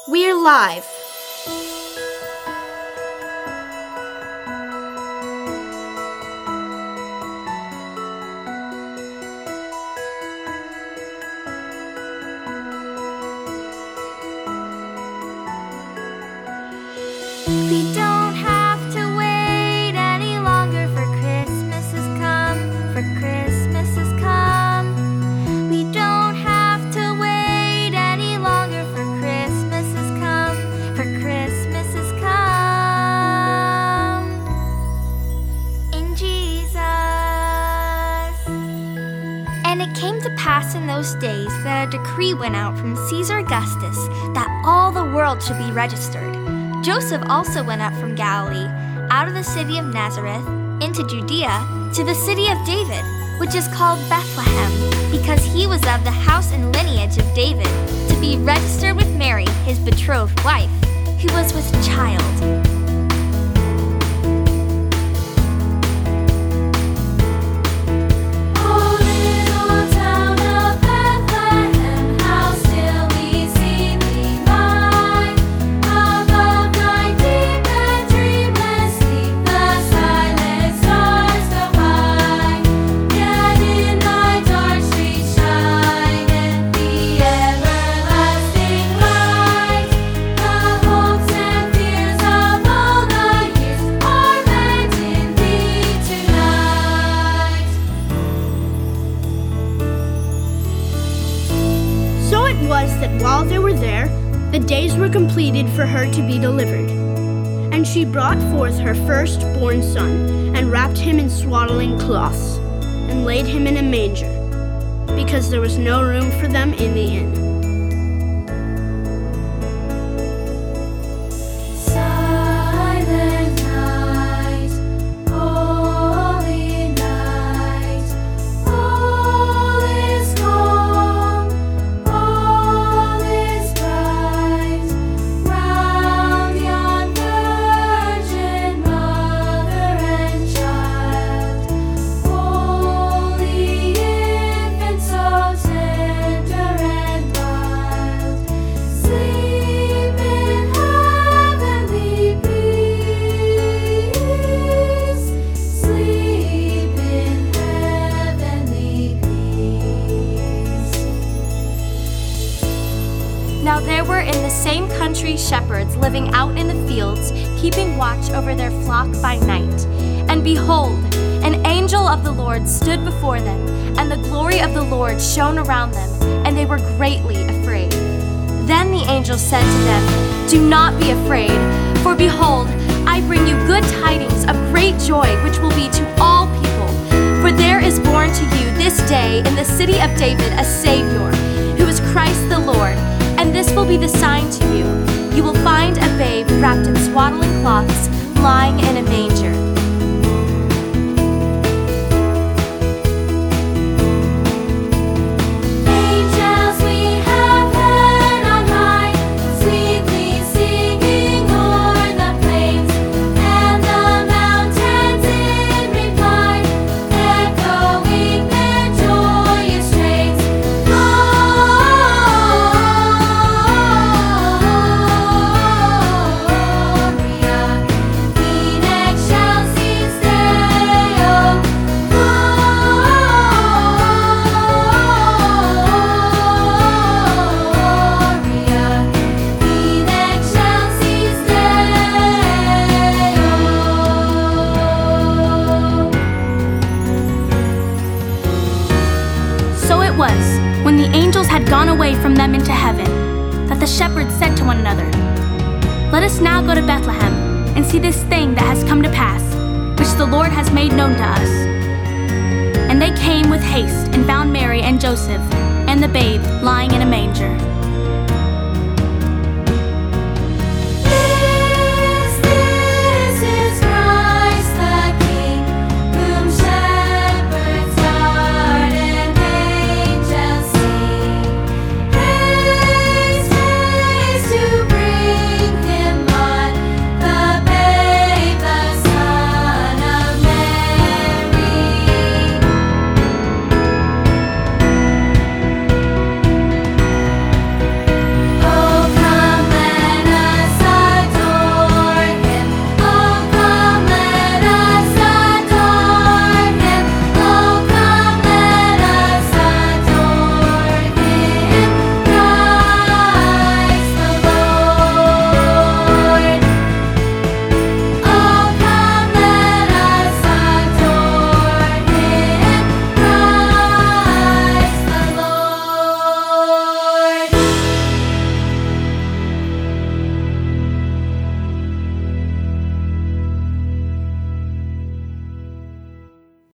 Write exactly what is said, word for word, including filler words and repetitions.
We're live. We don't have to wait any longer, for Christmas has come, for Christmas has come. We don't have to wait any longer, for Christmas has come, for Christmas has come. In Jesus. And it came to pass in those days that a decree went out from Caesar Augustus that all the world should be registered. Joseph also went up from Galilee, out of the city of Nazareth, into Judea, to the city of David, which is called Bethlehem, because he was of the house and lineage of David, to be registered with Mary, his betrothed wife, who was with child. Was that while they were there, the days were completed for her to be delivered. And she brought forth her firstborn son, and wrapped him in swaddling cloths, and laid him in a manger, because there was no room for them in the inn. Now there were in the same country shepherds living out in the fields, keeping watch over their flock by night. And behold, an angel of the Lord stood before them, and the glory of the Lord shone around them, and they were greatly afraid. Then the angel said to them, "Do not be afraid, for behold, I bring you good tidings of great joy, which will be to all people. For there is born to you this day in the city of David a Savior, who is Christ the Lord. And this will be the sign to you. You will find a babe wrapped in swaddling cloths, lying in a manger." Was, when the angels had gone away from them into heaven, that the shepherds said to one another, "Let us now go to Bethlehem and see this thing that has come to pass, which the Lord has made known to us." And they came with haste and found Mary and Joseph and the babe lying in a manger.